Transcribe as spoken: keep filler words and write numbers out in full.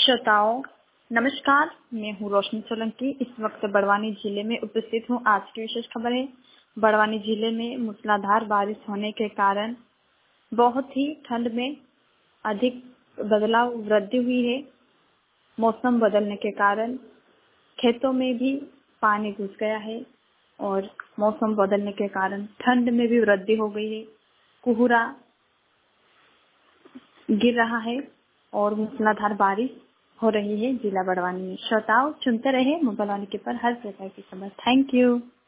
श्रोताओं नमस्कार, मैं हूँ रोशनी सोलंकी। इस वक्त बड़वानी जिले में उपस्थित हूँ। आज की विशेष खबर है, बड़वानी जिले में मूसलाधार बारिश होने के कारण बहुत ही ठंड में अधिक बदलाव वृद्धि हुई है। मौसम बदलने के कारण खेतों में भी पानी घुस गया है और मौसम बदलने के कारण ठंड में भी वृद्धि हो गई है। कोहरा गिर रहा है और मूसलाधार बारिश हो रही है जिला बड़वानी में। श्रोताओ सुनते रहे मोबाइल वाणी के पर हर प्रकार की खबर। Thank you.